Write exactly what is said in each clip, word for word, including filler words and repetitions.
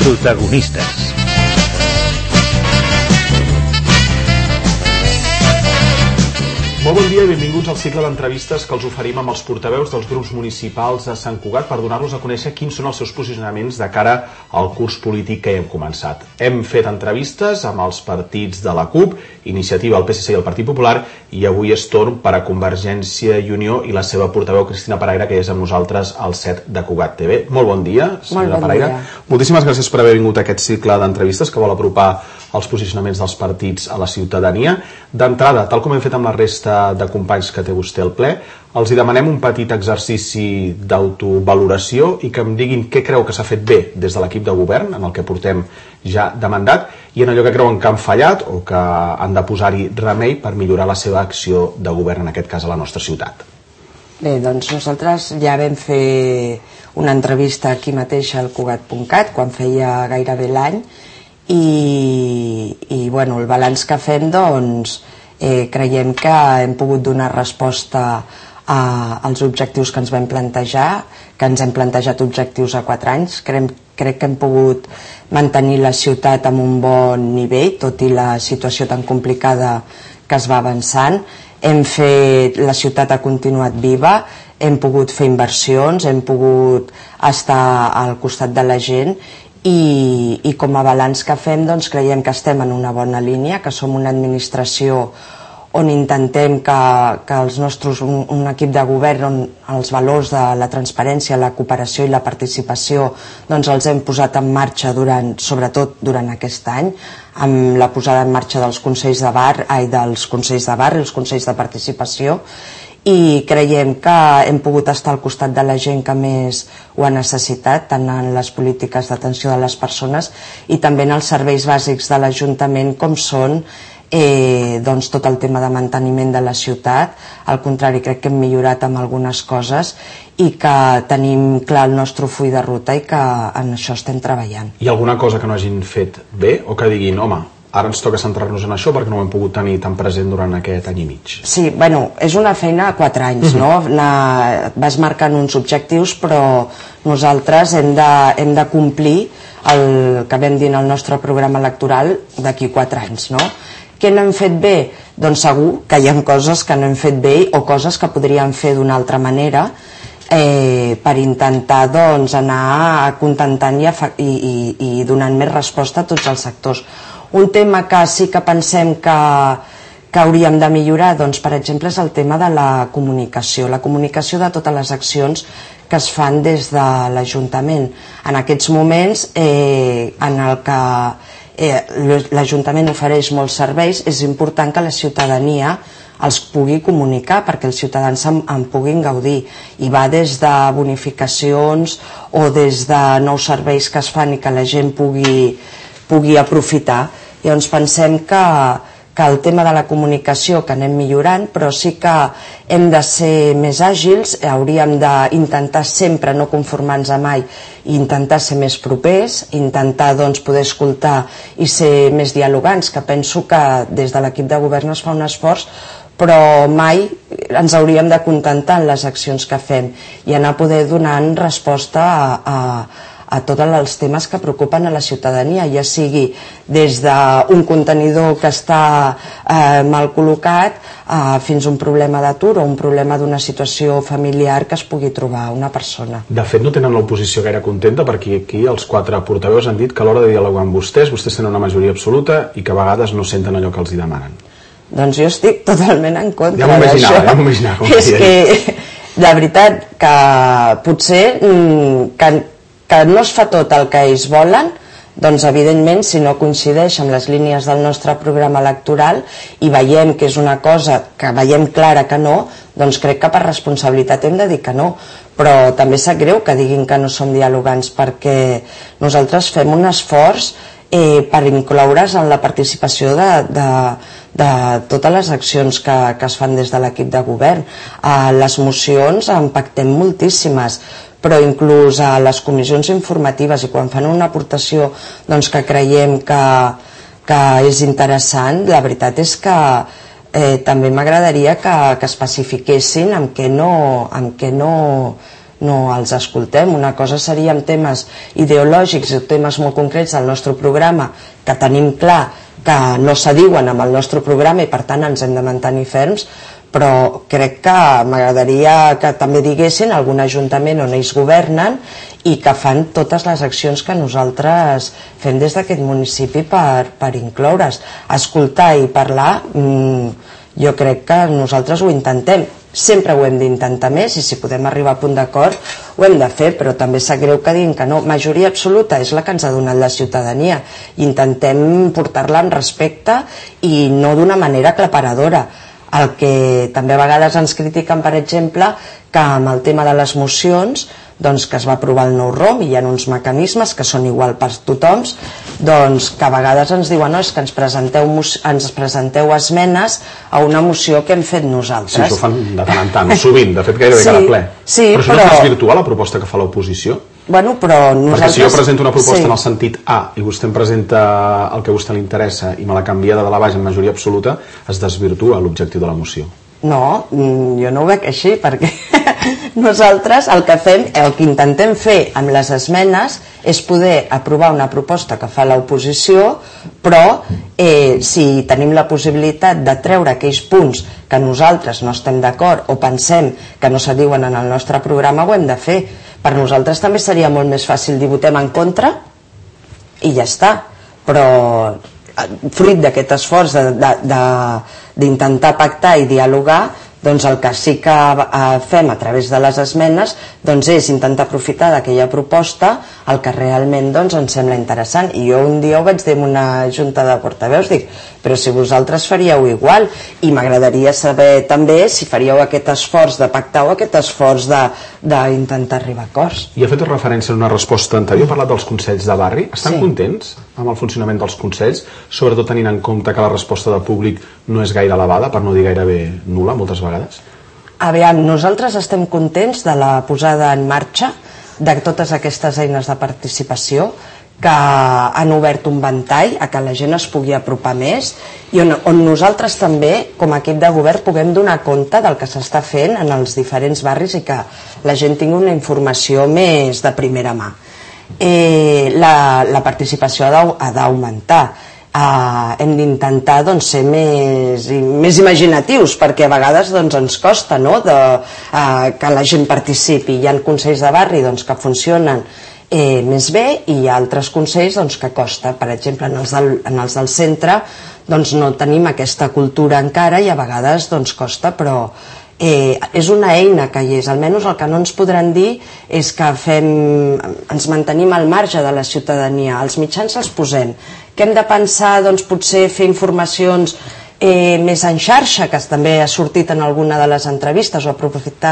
Protagonistes. Molt bon dia i benvinguts al cicle d'entrevistes que els oferim amb els portaveus dels grups municipals de Sant Cugat per donar-los a conèixer quins són els seus posicionaments de cara al curs polític que hem començat. Hem fet entrevistes amb els partits de la CUP, Iniciativa, el P S C i el Partit Popular, i avui és torn per a Convergència i Unió i la seva portaveu Cristina Paraire, que és amb nosaltres al set de Cugat T V. Molt bon dia, senyora bon Paraire. Dia. Moltíssimes gràcies per haver vingut a aquest cicle d'entrevistes que vol apropar els posicionaments dels partits a la ciutadania. D'entrada, tal com hem fet amb la resta de companys que té vostè al ple, els hi demanem un petit exercici d'autovaloració i que em diguin què creu que s'ha fet bé des de l'equip de govern, en el que portem ja de mandat, i en allò que creuen que han fallat o que han de posar-hi remei per millorar la seva acció de govern, en aquest cas a la nostra ciutat. Bé, doncs nosaltres ja vam fer una entrevista aquí mateix al Cugat punt cat quan feia gairebé l'any i, i bueno, el balanç que fem, doncs eh, creiem que hem pogut donar resposta a, als objectius que ens vam plantejar, que ens hem plantejat objectius a quatre anys. Crec, crec que hem pogut mantenir la ciutat amb un bon nivell, tot i la situació tan complicada que es va avançant. Hem fet, la ciutat ha continuat viva, hem pogut fer inversions, hem pogut estar al costat de la gent i, i com a balanç que fem, doncs creiem que estem en una bona línia, que som una administració on intentem que, que els nostres, un, un equip de govern on els valors de la transparència, la cooperació i la participació doncs els hem posat en marxa durant, sobretot durant aquest any, amb la posada en marxa dels consells de bar, ai, dels consells de bar i els consells de participació, i creiem que hem pogut estar al costat de la gent que més ho ha necessitat, tant en les polítiques d'atenció de les persones i també en els serveis bàsics de l'Ajuntament, com són Eh, doncs tot el tema de manteniment de la ciutat. Al contrari, crec que hem millorat amb algunes coses i que tenim clar el nostre full de ruta i que en això estem treballant. Hi ha alguna cosa que no hagin fet bé o que diguin, home, ara ens toca centrar-nos en això perquè no ho hem pogut tenir tan present durant aquest any i mig? Sí, bueno, és una feina a quatre anys, no? Anar, vas marcant uns objectius, però nosaltres hem de, hem de complir el que vam dir en el nostre programa electoral d'aquí quatre anys, no? Què no hem fet bé? Doncs segur que hi ha coses que no hem fet bé o coses que podríem fer d'una altra manera eh, per intentar doncs, anar acontentant i, i, i, i donant més resposta a tots els sectors. Un tema que sí que pensem que, que hauríem de millorar, doncs, per exemple, és el tema de la comunicació, la comunicació de totes les accions que es fan des de l'Ajuntament. En aquests moments eh, en el que Eh, l'Ajuntament ofereix molts serveis, és important que la ciutadania els pugui comunicar perquè els ciutadans en, en puguin gaudir, i va des de bonificacions o des de nous serveis que es fan i que la gent pugui, pugui aprofitar. Llavors pensem que, que el tema de la comunicació que anem millorant, però sí que hem de ser més àgils, hauríem d'intentar sempre no conformar-nos a mai i intentar ser més propers, intentar doncs, poder escoltar i ser més dialogants, que penso que des de l'equip de govern es fa un esforç, però mai ens hauríem de contentar en les accions que fem i anar a poder donant resposta a, a, a tots els temes que preocupen a la ciutadania, ja sigui des d'un contenidor que està eh, mal col·locat eh, fins a un problema d'atur o un problema d'una situació familiar que es pugui trobar una persona. De fet, no tenen l'oposició gaire contenta perquè aquí els quatre portaveus han dit que a l'hora de dialogar amb vostès, vostès tenen una majoria absoluta i que a vegades no senten allò que els hi demanen. Doncs jo estic totalment en contra ja d'això. Ja m'ho imaginava. És que, de veritat, que potser que, que no es fa tot el que ells volen, doncs evidentment si no coincideix amb les línies del nostre programa electoral i veiem que és una cosa que veiem clara que no, doncs crec que per responsabilitat hem de dir que no, però també sap greu que diguin que no som dialogants perquè nosaltres fem un esforç eh, per incloure's en la participació de, de, de totes les accions que, que es fan des de l'equip de govern. A les mocions en pactem moltíssimes, però inclús a les comissions informatives i quan fan una aportació doncs, que creiem que, que és interessant, la veritat és que eh, també m'agradaria que, que especifiquessin amb què no, amb què no no els escoltem. Una cosa seria amb temes ideològics i temes molt concrets del nostre programa que tenim clar que no s'adiuen amb el nostre programa i per tant ens hem de mantenir ferms, però crec que m'agradaria que també diguessin algun ajuntament on ells governen i que fan totes les accions que nosaltres fem des d'aquest municipi per, per incloure's. Escoltar i parlar, mmm, jo crec que nosaltres ho intentem. Sempre ho hem d'intentar més i si podem arribar a punt d'acord ho hem de fer, però també sap greu que diguin que no. Majoria absoluta és la que ens ha donat la ciutadania. Intentem portar-la amb respecte i no d'una manera aclaparadora. El que també a vegades ens critiquen, per exemple, que amb el tema de les mocions, doncs que es va aprovar el nou ROM i hi ha uns mecanismes que són igual per tothom, doncs que a vegades ens diuen no, és que ens presenteu, ens presenteu esmenes a una moció que hem fet nosaltres. Sí, això ho fan de tant en tant, sovint, de fet gairebé sí, cada ple. Sí, però això però... no es desvirtua la proposta que fa l'oposició? Bueno, però nosaltres... Perquè si jo presento una proposta sí. en el sentit A i vostè em presenta el que a vostè li interessa i me la canvia de dalt a baix en majoria absoluta, es desvirtua l'objectiu de la moció. No, jo no ho veig així, perquè nosaltres el que fem, el que intentem fer amb les esmenes és poder aprovar una proposta que fa l'oposició, però eh, si tenim la possibilitat de treure aquells punts que nosaltres no estem d'acord o pensem que no s'adiuen en el nostre programa, ho hem de fer. Per nosaltres també seria molt més fàcil dir votem en contra i ja està, però fruit d'aquest esforç d'intentar pactar i dialogar, doncs el que sí que fem a través de les esmenes doncs és intentar aprofitar d'aquella proposta el que realment doncs, ens sembla interessant. I jo un dia ho vaig dir en una junta de portaveus, dic, però si vosaltres faríeu igual, i m'agradaria saber també si faríeu aquest esforç de pactar o aquest esforç d'intentar arribar a acords. I ha fet referència en una resposta anterior, ha parlat dels consells de barri. Estan sí. contents amb el funcionament dels consells, sobretot tenint en compte que la resposta del públic no és gaire elevada, per no dir gairebé nul·la moltes vegades? Aviam, nosaltres estem contents de la posada en marxa de totes aquestes eines de participació que han obert un ventall a que la gent es pugui apropar més i on, on nosaltres també, com a equip de govern, puguem donar compte del que s'està fent en els diferents barris i que la gent tingui una informació més de primera mà. Eh, la, la participació ha d'augmentar. Uh, hem d'intentar doncs, ser més, més imaginatius perquè a vegades doncs, ens costa no? de, uh, que la gent participi. Hi ha consells de barri doncs, que funcionen eh, més bé i hi ha altres consells doncs, que costa. Per exemple, en els del, en els del centre doncs, no tenim aquesta cultura encara i a vegades doncs, costa, però Eh, és una eina que hi és. Almenys el que no ens podran dir és que fem, ens mantenim al marge de la ciutadania, els mitjans els posem, que hem de pensar doncs, potser fer informacions eh, més en xarxa, que també ha sortit en alguna de les entrevistes, o aprofitar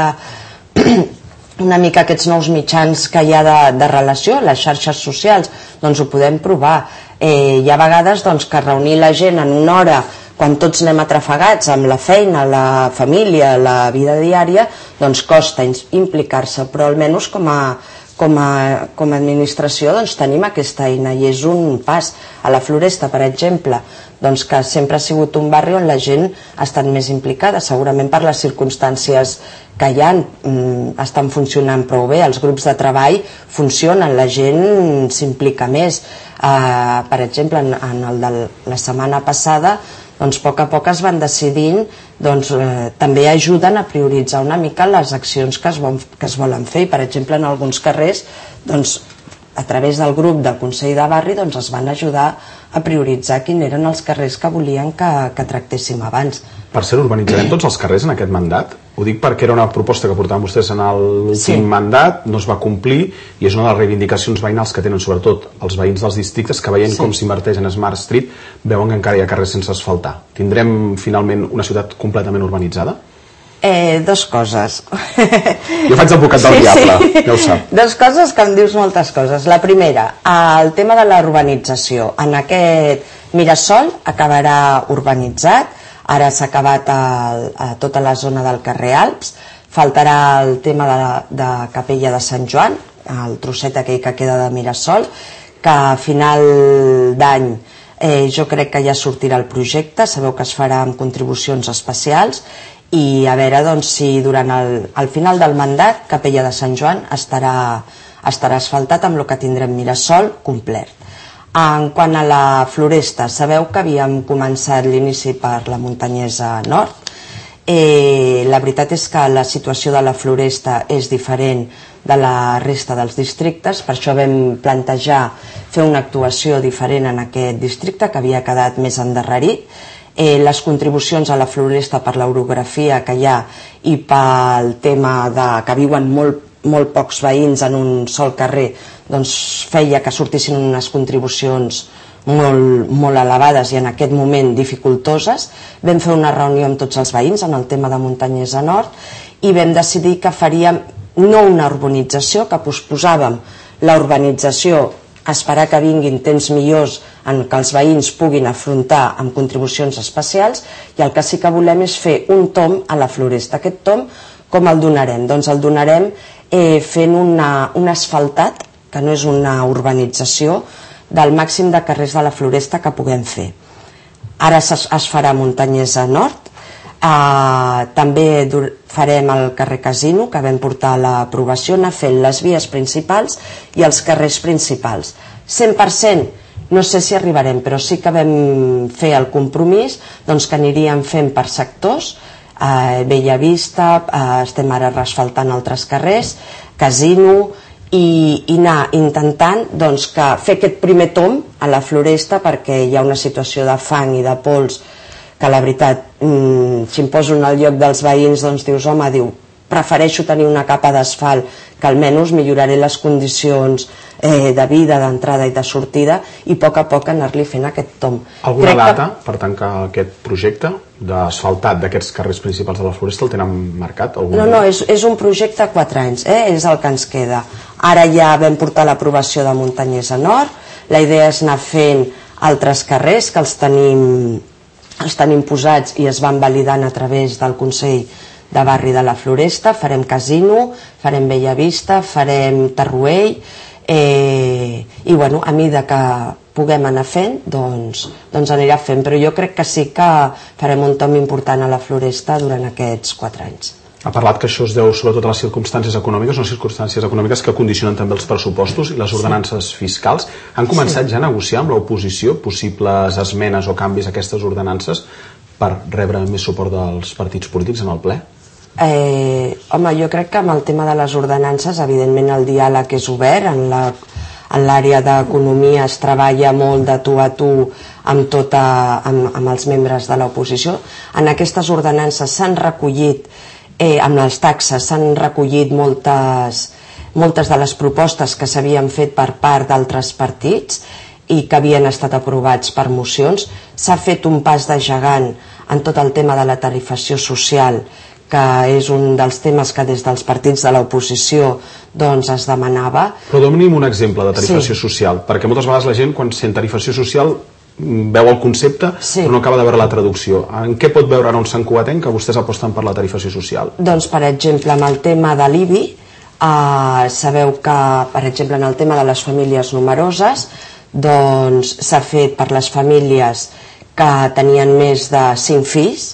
una mica aquests nous mitjans que hi ha de, de relació, les xarxes socials, doncs ho podem provar. Eh, hi ha vegades doncs, que reunir la gent en una hora quan tots anem atrafegats amb la feina, la família, la vida diària, doncs costa implicar-se, però almenys com a, com a, com a administració doncs tenim aquesta eina i és un pas. A la Floresta, per exemple, doncs que sempre ha sigut un barri on la gent ha estat més implicada, segurament per les circumstàncies que hi ha, estan funcionant prou bé, els grups de treball funcionen, la gent s'implica més. Uh, per exemple, en, en el de la setmana passada, doncs a poc a poc es van decidint, doncs eh, també ajuden a prioritzar una mica les accions que es, vol, que es volen fer. Per exemple, en alguns carrers, doncs, a través del grup del Consell de Barri doncs, es van ajudar a prioritzar quins eren els carrers que volien que, que tractéssim abans. Per cert, urbanitzarem tots els carrers en aquest mandat? Ho dic perquè era una proposta que portaven vostès en l'últim sí. mandat, no es va complir i és una de les reivindicacions veïnals que tenen sobretot els veïns dels districtes que veient sí. com s'inverteix en Smart Street veuen que encara hi ha carrers sense asfaltar. Tindrem finalment una ciutat completament urbanitzada? Eh, dos coses. Jo faig d'advocat del sí, diable, sí. ja ho sap. Dos coses que em dius moltes coses. La primera, el tema de la urbanització. En aquest Mirasol acabarà urbanitzat, ara s'ha acabat el, a tota la zona del carrer Alps, faltarà el tema de, de Capella de Sant Joan, el trosset aquell que queda de Mirasol, que a final d'any eh, jo crec que ja sortirà el projecte, sabeu que es farà amb contribucions especials, i a veure doncs, si durant el, el final del mandat Capella de Sant Joan estarà, estarà asfaltat amb el que tindrem Mirasol complet. En quant a la Floresta, sabeu que havíem començat l'inici per la Muntanyesa Nord. Eh, la veritat és que la situació de la Floresta és diferent de la resta dels districtes, per això vam plantejar fer una actuació diferent en aquest districte que havia quedat més endarrerit. Eh, les contribucions a la Floresta per l'orografia que hi ha i pel tema de que viuen molt, molt pocs veïns en un sol carrer, doncs feia que sortissin unes contribucions molt, molt elevades i en aquest moment dificultoses. Vam fer una reunió amb tots els veïns en el tema de Muntanyesa Nord i vam decidir que faríem no una urbanització, que posposàvem la urbanització a esperar que vinguin temps millors en què els veïns puguin afrontar amb contribucions especials, i el que sí que volem és fer un tom a la Floresta. Aquest tom com el donarem? Doncs el donarem eh, fent una, un asfaltat, que no és una urbanització, del màxim de carrers de la Floresta que puguem fer. Ara es, es farà Muntanyesa Nord, eh, també farem el carrer Casino, que vam portar a l'aprovació, anar fent les vies principals i els carrers principals. cent per cent no sé si arribarem, però sí que vam fer el compromís doncs, que aniríem fent per sectors, eh, Bellavista, eh, estem ara reasfaltant altres carrers, Casino, i, i anar intentant doncs, que fer aquest primer tom a la Floresta, perquè hi ha una situació de fang i de pols que la veritat, mmm, si em poso en el lloc dels veïns, doncs dius, home, diu, prefereixo tenir una capa d'asfalt que almenys milloraré les condicions eh, de vida, d'entrada i de sortida, i a poc a poc anar-li fent aquest tom. Alguna Crec data que... per tancar aquest projecte d'asfaltat d'aquests carrers principals de la Floresta? El tenen marcat? No, no, és, és un projecte a quatre anys, eh? És el que ens queda. Ara ja vam portar l'aprovació de Muntanyesa Nord, la idea és anar fent altres carrers que els tenim, els tenim posats i es van validant a través del Consell de Barri de la Floresta. Farem Casino, farem Bellavista, farem Tarruell, eh, i bueno, a mesura que puguem anar fent, doncs, doncs anirà fent, però jo crec que sí que farem un tom important a la Floresta durant aquests quatre anys. Ha parlat que això es deu sobretot a les circumstàncies econòmiques, unes circumstàncies econòmiques que condicionen també els pressupostos i les ordenances fiscals. Han començat ja a negociar amb l'oposició possibles esmenes o canvis a aquestes ordenances per rebre més suport dels partits polítics en el ple? Eh, home, jo crec que amb el tema de les ordenances, evidentment el diàleg és obert, en la en l'àrea d'economia es treballa molt de tu a tu amb, tota, amb, amb els membres de l'oposició. En aquestes ordenances s'han recollit, eh, amb les taxes, s'han recollit moltes, moltes de les propostes que s'havien fet per part d'altres partits i que havien estat aprovats per mocions. S'ha fet un pas de gegant en tot el tema de la tarifació social, que és un dels temes que des dels partits de l'oposició doncs es demanava. Però doni'm un exemple de tarifació sí. social, perquè moltes vegades la gent quan sent tarifació social veu el concepte sí. però no acaba de veure la traducció. En què pot veure en un Sant Cugatenc que vostès aposten per la tarifació social? Doncs per exemple amb el tema de l'I B I, eh, sabeu que per exemple en el tema de les famílies numeroses doncs s'ha fet per les famílies que tenien més de cinc fills,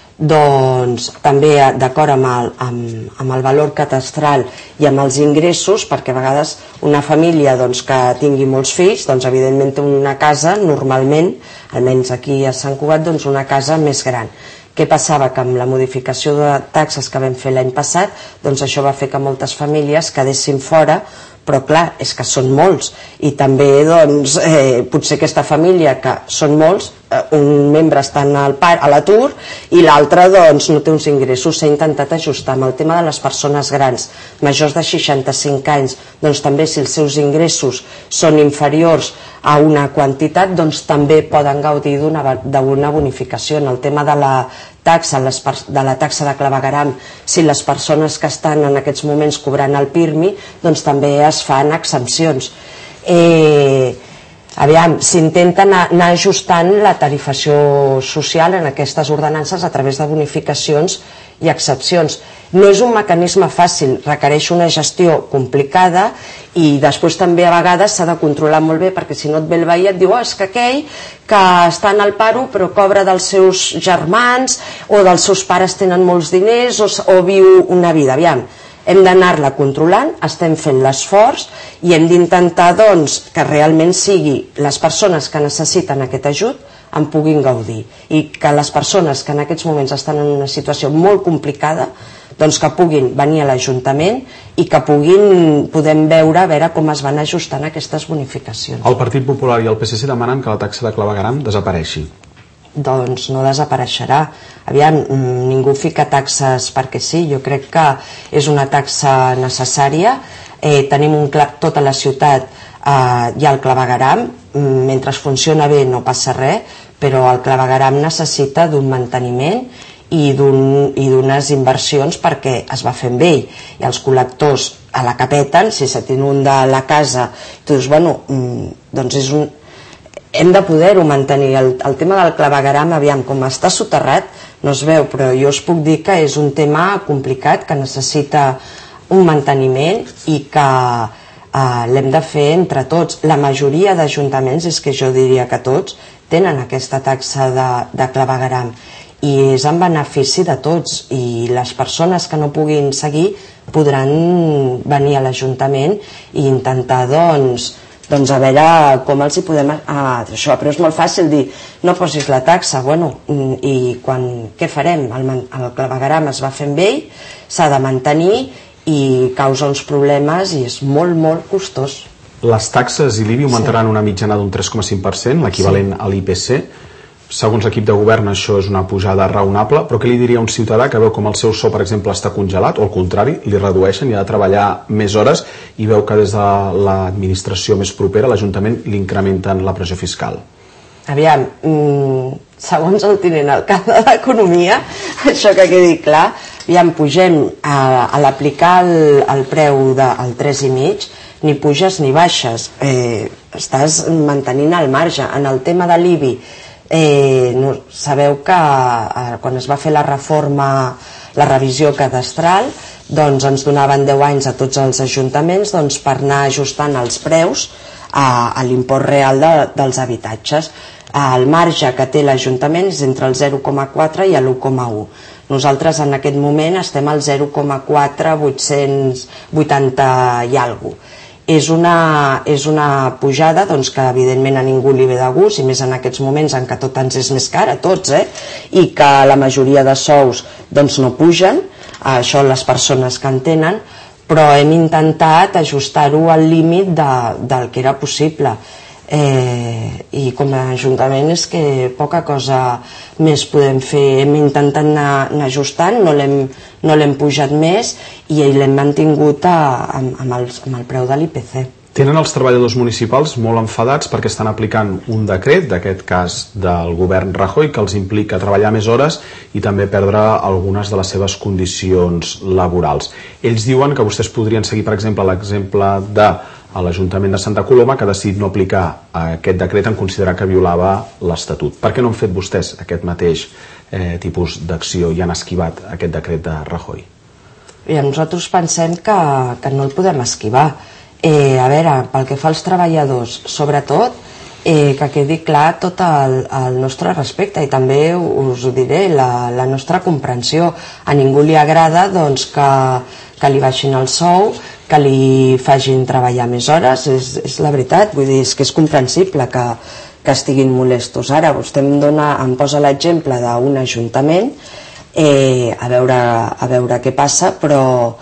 doncs també d'acord amb, el, amb, amb el valor catastral i amb els ingressos, perquè a vegades una família doncs, que tingui molts fills, doncs evidentment té una casa normalment, almenys aquí a Sant Cugat, doncs una casa més gran. Què passava? Que amb la modificació de taxes que vam fer l'any passat, doncs això va fer que moltes famílies quedessin fora, però clar, és que són molts i també doncs, eh, potser aquesta família que són molts, eh, un membre està a l'atur i l'altre doncs, no té uns ingressos. S'ha intentat ajustar amb el tema de les persones grans majors de seixanta-cinc anys, doncs també si els seus ingressos són inferiors a una quantitat, doncs també poden gaudir d'una bonificació. En el tema de la taxa, de la taxa de clavegueram, si les persones que estan en aquests moments cobrant el PIRMI, doncs també es fan exempcions. Eh, aviam, s'intenta anar, anar ajustant la tarifació social en aquestes ordenances a través de bonificacions i excepcions. No és un mecanisme fàcil, requereix una gestió complicada i després també a vegades s'ha de controlar molt bé, perquè si no et ve el veí et diu oh, és que aquell que està en el paro però cobra dels seus germans o dels seus pares tenen molts diners o, o viu una vida. Aviam, hem d'anar-la controlant, estem fent l'esforç i hem d'intentar doncs, que realment sigui les persones que necessiten aquest ajut en puguin gaudir i que les persones que en aquests moments estan en una situació molt complicada doncs que puguin venir a l'Ajuntament i que puguin, podem veure a veure com es van ajustant aquestes bonificacions. El Partit Popular i el P S C demanen que la taxa de clavegueram desapareixi. Doncs no desapareixerà. Aviam, ningú fica taxes perquè sí, jo crec que és una taxa necessària. Eh, tenim un cla... tota la ciutat eh, hi ha el clavegueram, mentre funciona bé no passa res, però el clavegueram necessita d'un manteniment i d'unes un, inversions perquè es va fent vell i els col·lectors a la capeten, si se t'inunda la casa tu dius, bueno, doncs és un... hem de poder-ho mantenir. El, el tema del clavegueram, aviam, com està soterrat no es veu, però jo us puc dir que és un tema complicat que necessita un manteniment i que eh, l'hem de fer entre tots. La majoria d'ajuntaments, és que jo diria que tots, tenen aquesta taxa de, de clavegueram i és en benefici de tots i les persones que no puguin seguir podran venir a l'Ajuntament i intentar doncs, doncs a veure com els hi podem ah, això, però és molt fàcil dir no posis la taxa, bueno, i quan, què farem? El, el clavegueram es va fent vell, s'ha de mantenir i causa uns problemes i és molt, molt costós. Les taxes i l'I B I augmentaran sí. una mitjana d'un tres coma cinc per cent, l'equivalent sí. a l'I P C. Segons l'equip de govern això és una pujada raonable, però què li diria a un ciutadà que veu com el seu sou, per exemple, està congelat o al contrari, li redueixen i ha de treballar més hores i veu que des de l'administració més propera, l'Ajuntament, li incrementen la pressió fiscal? Aviam, segons el tinent alcalde d'Economia, això que quedi clar, aviam, pugem a, a l'aplicar el, el preu del tres i mig, ni puges ni baixes, eh, estàs mantenint el marge. En el tema de l'I B I, Eh, no, sabeu que eh, quan es va fer la reforma, la revisió cadastral, doncs ens donaven deu anys a tots els ajuntaments doncs, per anar ajustant els preus a, a l'import real de, dels habitatges. El marge que té l'Ajuntament és entre el zero coma quatre i l'u coma u. Nosaltres en aquest moment estem al zero coma quatre vuit-cents vuitanta i alguna cosa. És una, és una pujada doncs, que evidentment a ningú li ve de gust i més en aquests moments en què tot ens és més car a tots, eh? I que la majoria de sous doncs, no pugen, això les persones que en tenen, però hem intentat ajustar-ho al límit de, del que era possible. Eh, i com a Ajuntament és que poca cosa més podem fer. Hem intentat anar, anar ajustant, no l'hem no l'hem pujat més i l'hem mantingut a, amb, amb, el, amb el preu de l'I P C. Tenen els treballadors municipals molt enfadats perquè estan aplicant un decret, d'aquest cas del govern Rajoy, que els implica treballar més hores i també perdre algunes de les seves condicions laborals. Ells diuen que vostès podrien seguir, per exemple, l'exemple de a l'Ajuntament de Santa Coloma, que ha decidit no aplicar aquest decret en considerar que violava l'Estatut. Per què no han fet vostès aquest mateix eh, tipus d'acció i han esquivat aquest decret de Rajoy? I nosaltres pensem que, que no el podem esquivar. Eh, a veure, pel que fa als treballadors, sobretot, eh, que quedi clar tot el, el nostre respecte i també us ho diré, la, la nostra comprensió. A ningú li agrada doncs, que, que li baixin el sou, que li facin treballar més hores, és, és la veritat, vull dir, és que és comprensible que, que estiguin molestos. Ara vostè em, dona, em posa l'exemple d'un ajuntament, eh, a, veure, a veure què passa, però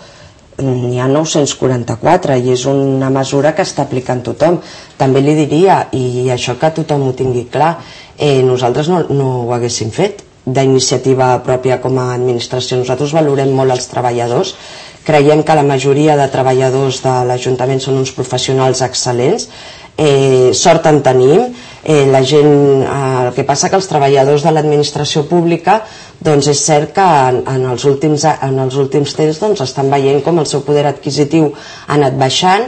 n'hi ha nou-cents quaranta-quatre i és una mesura que està aplicant tothom. També li diria, i això que tothom ho tingui clar, eh, nosaltres no, no ho haguéssim fet d'iniciativa pròpia com a administració. Nosaltres valorem molt els treballadors, creiem que la majoria de treballadors de l'Ajuntament són uns professionals excel·lents, eh, sort en tenim, eh, la gent, eh, el que passa que els treballadors de l'administració pública doncs és cert que en, en, els, últims, en els últims temps doncs, estan veient com el seu poder adquisitiu ha anat baixant,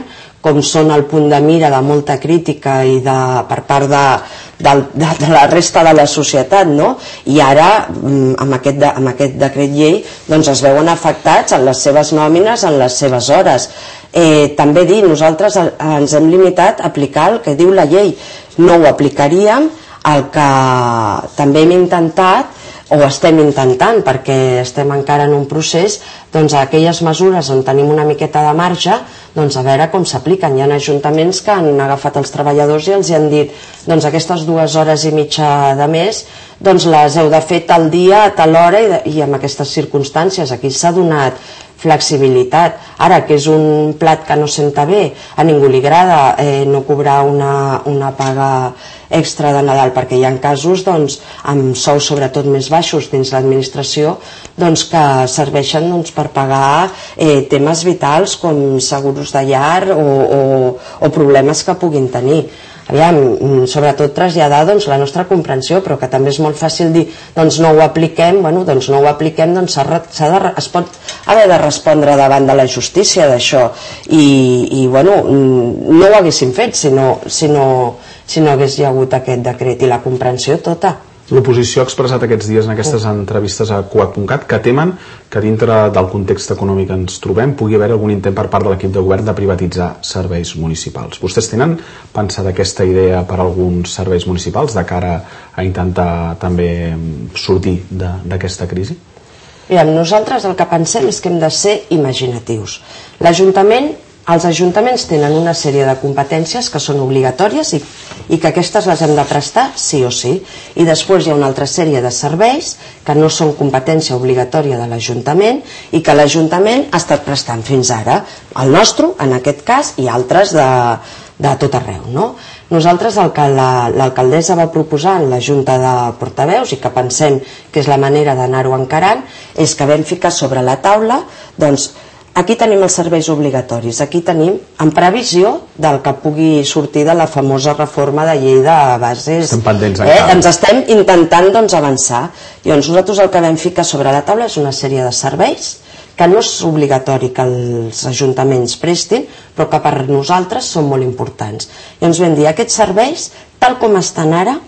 com són el punt de mira de molta crítica i de, per part de, de, de, de la resta de la societat, no? I ara amb aquest, de, amb aquest decret llei doncs es veuen afectats en les seves nòmines, en les seves hores. Eh, també dir, nosaltres ens hem limitat a aplicar el que diu la llei, no ho aplicaríem. El que també hem intentat o estem intentant, perquè estem encara en un procés, doncs aquelles mesures on tenim una miqueta de marge, doncs a veure com s'apliquen. Hi ha ajuntaments que han agafat els treballadors i els han dit doncs aquestes dues hores i mitja de mes doncs les heu de fer tal dia, a tal hora i, de, i amb aquestes circumstàncies. Aquí s'ha donat flexibilitat. Ara, que és un plat que no senta bé, a ningú li agrada eh, no cobrar una, una paga extra de Nadal, perquè hi ha casos doncs, amb sous sobretot més baixos dins l'administració doncs, que serveixen doncs, per pagar eh, temes vitals com seguros de llar o, o, o problemes que puguin tenir. Aviam, sobretot traslladar doncs, la nostra comprensió, però que també és molt fàcil dir doncs no ho apliquem, bueno, doncs no ho apliquem, doncs s'ha de, es pot haver de respondre davant de la justícia d'això i, i bueno, no ho haguéssim fet si no, si no, si no hagués hi hagut aquest decret i la comprensió tota. L'oposició ha expressat aquests dies en aquestes entrevistes a Cuac punt cat que temen que dintre del context econòmic que ens trobem pugui haver algun intent per part de l'equip de govern de privatitzar serveis municipals. Vostès tenen pensada aquesta idea per alguns serveis municipals de cara a intentar també sortir d'aquesta crisi? Mirem, nosaltres el que pensem és que hem de ser imaginatius. L'Ajuntament Els ajuntaments tenen una sèrie de competències que són obligatòries i, i que aquestes les hem de prestar sí o sí. I després hi ha una altra sèrie de serveis que no són competència obligatòria de l'Ajuntament i que l'Ajuntament ha estat prestant fins ara. El nostre, en aquest cas, i altres de, de tot arreu, no? Nosaltres el que l'alcaldessa va proposar en la Junta de Portaveus i que pensem que és la manera d'anar-ho encarant és que vam ficar sobre la taula doncs, aquí tenim els serveis obligatoris, aquí tenim en previsió del que pugui sortir de la famosa reforma de llei de bases. Estem pendents eh? Ens estem intentant doncs, avançar. Llavors nosaltres el que vam ficar sobre la taula és una sèrie de serveis que no és obligatori que els ajuntaments prestin, però que per nosaltres són molt importants. Llavors vam dir, aquests serveis, tal com estan ara,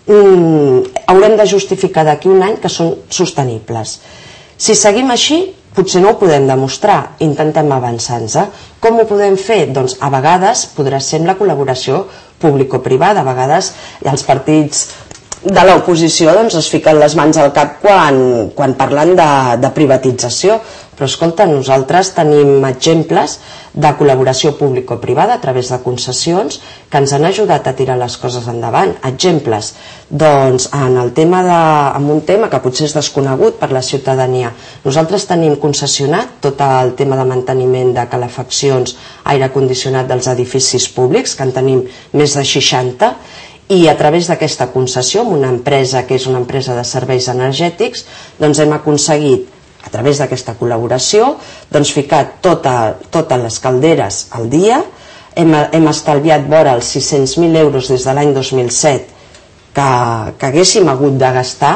mmm, haurem de justificar d'aquí un any que són sostenibles. Si seguim així, potser no ho podem demostrar, intentem avançar-nos. Com ho podem fer? Doncs a vegades podrà ser amb la col·laboració público-privada, a vegades els partits de l'oposició doncs, es fiquen les mans al cap quan, quan parlen de, de privatització, però escolta, nosaltres tenim exemples de col·laboració público-privada a través de concessions que ens han ajudat a tirar les coses endavant. Exemples, doncs en el tema de, en un tema que potser és desconegut per la ciutadania, nosaltres tenim concessionat tot el tema de manteniment de calefaccions, aire condicionat dels edificis públics, que en tenim més de seixanta, i a través d'aquesta concessió, amb una empresa que és una empresa de serveis energètics, doncs hem aconseguit, a través d'aquesta col·laboració, doncs ficar tota, totes les calderes al dia, hem, hem estalviat vora els sis-cents mil euros des de l'any dos mil set que, que haguéssim hagut de gastar,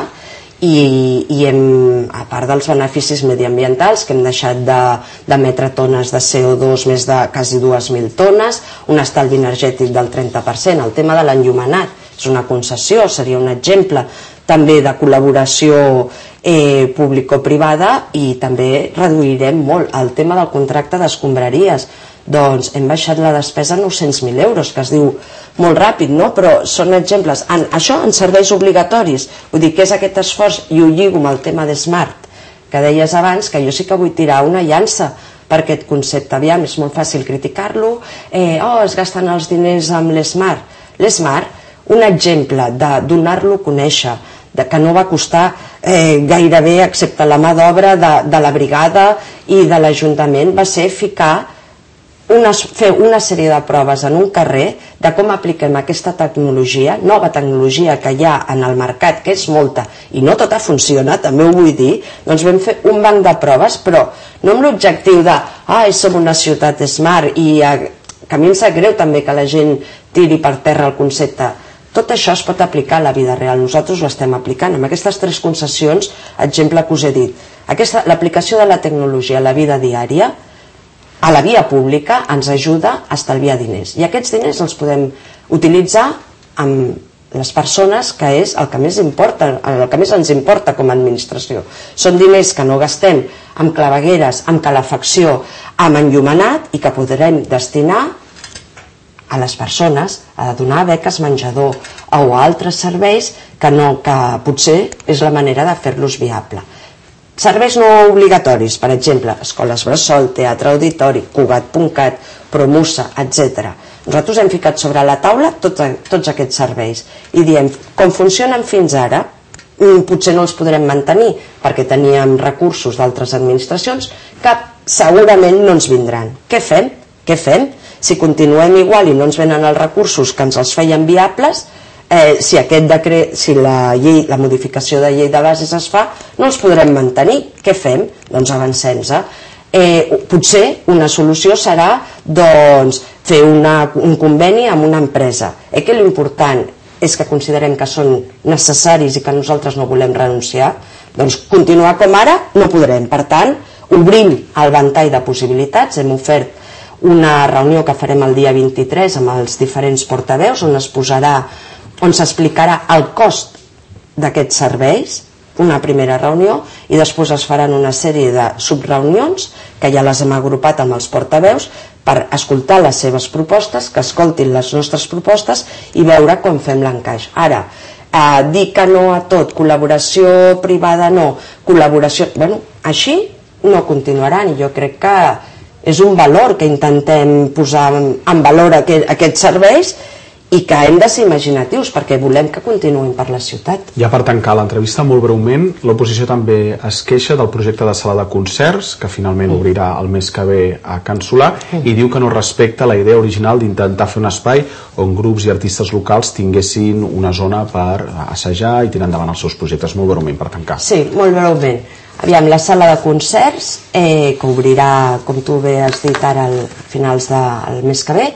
i, i hem, a part dels beneficis mediambientals, que hem deixat d'emetre tones de C O dos més de quasi dues mil tones, un estalvi energètic del trenta per cent, el tema de l'enllumenat és una concessió, seria un exemple també de col·laboració eh, público-privada, i també reduirem molt el tema del contracte d'escombraries. Doncs hem baixat la despesa a nou-cents mil euros, que es diu molt ràpid, no? Però són exemples. En, això en serveis obligatoris, vull dir que és aquest esforç, i ho lligo amb el tema de Smart, que deies abans, que jo sí que vull tirar una llança per aquest concepte. Aviam, és molt fàcil criticar-lo, eh, oh, es gasten els diners amb l'Smart. L'Smart, un exemple de donar-lo a conèixer, de que no va costar eh, gairebé, excepte la mà d'obra de, de la brigada i de l'Ajuntament, va ser ficar Una, fer una sèrie de proves en un carrer de com apliquem aquesta tecnologia, nova tecnologia que hi ha en el mercat, que és molta, i no tota funciona, també ho vull dir. Doncs vam fer un banc de proves, però no amb l'objectiu de ah, som una ciutat smart, i a, que a mi em sap greu també que la gent tiri per terra el concepte. Tot això es pot aplicar a la vida real, nosaltres ho estem aplicant amb aquestes tres concessions, exemple que us he dit. L'aplicació de la tecnologia a la vida diària, a la via pública ens ajuda a estalviar diners. I aquests diners els podem utilitzar amb les persones, que és el que més importa, el que més ens importa com a administració. Són diners que no gastem amb clavegueres, amb calefacció, amb enllumenat, i que podrem destinar a les persones, a donar beques menjador o a altres serveis que, no, que potser és la manera de fer-los viable. Serveis no obligatoris, per exemple, escoles bressol, teatre auditori, Cugat punt cat, Promusa, etcètera. Nosaltres hem ficat sobre la taula tots, tots aquests serveis i diem, com funcionen fins ara, potser no els podrem mantenir perquè teníem recursos d'altres administracions que segurament no ens vindran. Què fem? Què fem? Si continuem igual i no ens venen els recursos que ens els feien viables, eh, si, aquest decret, si la, llei, la modificació de llei de bases es fa, no els podrem mantenir. Què fem? Doncs avancem-se. Eh, potser una solució serà doncs, fer una, un conveni amb una empresa. Eh, que l'important és que considerem que són necessaris i que nosaltres no volem renunciar, doncs continuar com ara no podrem. Per tant, obrim el ventall de possibilitats. Hem ofert una reunió que farem el dia vint-i-tres amb els diferents portaveus on es posarà, on s'explicarà el cost d'aquests serveis, una primera reunió, i després es faran una sèrie de subreunions que ja les hem agrupat amb els portaveus per escoltar les seves propostes, que escoltin les nostres propostes i veure com fem l'encaix. Ara, eh, dir que no a tot, col·laboració privada no, col·laboració... Bueno, així no continuaran, i jo crec que és un valor que intentem posar en valor aquest, aquests serveis i que hem de ser imaginatius perquè volem que continuïn per la ciutat. Ja per tancar l'entrevista, molt breument, l'oposició també es queixa del projecte de sala de concerts, que finalment mm. obrirà el mes que ve a Can Solà, mm. i diu que no respecta la idea original d'intentar fer un espai on grups i artistes locals tinguessin una zona per assajar i tirar endavant els seus projectes. Molt breument, per tancar. Sí, molt breument. Aviam, la sala de concerts, eh, que obrirà, com tu bé has dit ara, a finals del mes que ve,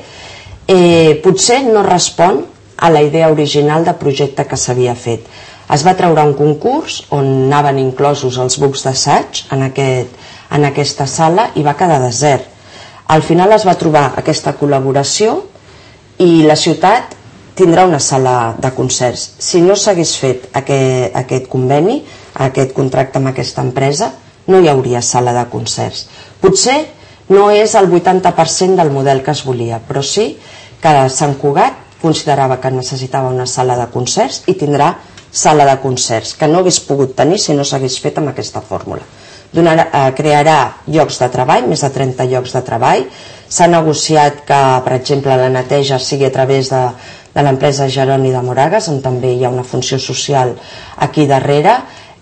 eh, potser no respon a la idea original de projecte que s'havia fet. Es va treure un concurs on anaven inclosos els bucs d'assaig en, aquest, en aquesta sala i va quedar desert. Al final es va trobar aquesta col·laboració i la ciutat tindrà una sala de concerts. Si no s'hagués fet aquest, aquest conveni, aquest contracte amb aquesta empresa, no hi hauria sala de concerts. Potser no és el vuitanta per cent del model que es volia, però sí que Sant Cugat considerava que necessitava una sala de concerts i tindrà sala de concerts, que no hagués pogut tenir si no s'hagués fet amb aquesta fórmula. Donarà, eh, crearà llocs de treball, més de trenta llocs de treball. S'ha negociat que, per exemple, la neteja sigui a través de, de l'empresa Jeroni de Moragas, on també hi ha una funció social aquí darrere.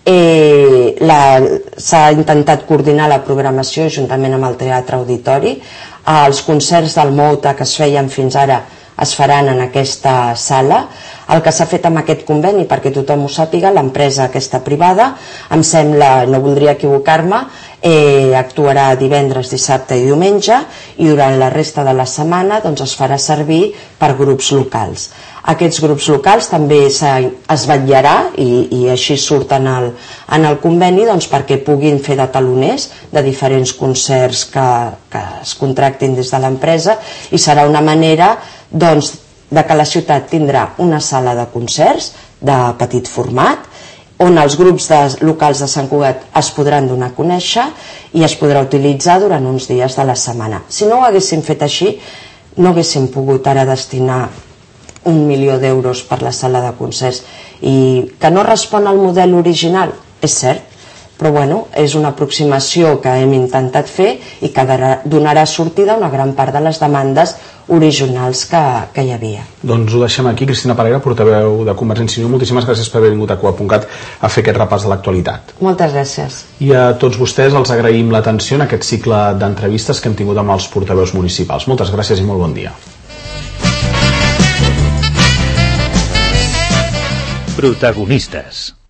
Eh, s'ha intentat coordinar la programació juntament amb el Teatre Auditori. Eh, els concerts del Mouta que es feien fins ara es faran en aquesta sala. El que s'ha fet amb aquest conveni, perquè tothom ho sàpiga, l'empresa aquesta privada, em sembla, no voldria equivocar-me, eh, actuarà divendres, dissabte i diumenge, i durant la resta de la setmana doncs, es farà servir per grups locals. Aquests grups locals també es vetllarà, i, i així surt en el, en el conveni, doncs, perquè puguin fer de taloners de diferents concerts que, que es contractin des de l'empresa, i serà una manera doncs, de que la ciutat tindrà una sala de concerts de petit format, on els grups de, locals de Sant Cugat es podran donar a conèixer i es podrà utilitzar durant uns dies de la setmana. Si no ho haguéssim fet així, no haguéssim pogut ara destinar un milió d'euros per la sala de concerts. I que no respon al model original, és cert, però bueno, és una aproximació que hem intentat fer i que donarà sortida a una gran part de les demandes originals que, que hi havia. Doncs ho deixem aquí. Cristina Parera, portaveu de Convergència i Unió, moltíssimes gràcies per haver vingut a Cugat punt cat a fer aquest repàs de l'actualitat. Moltes gràcies. I a tots vostès els agraïm l'atenció en aquest cicle d'entrevistes que hem tingut amb els portaveus municipals. Moltes gràcies i molt bon dia. Protagonistes.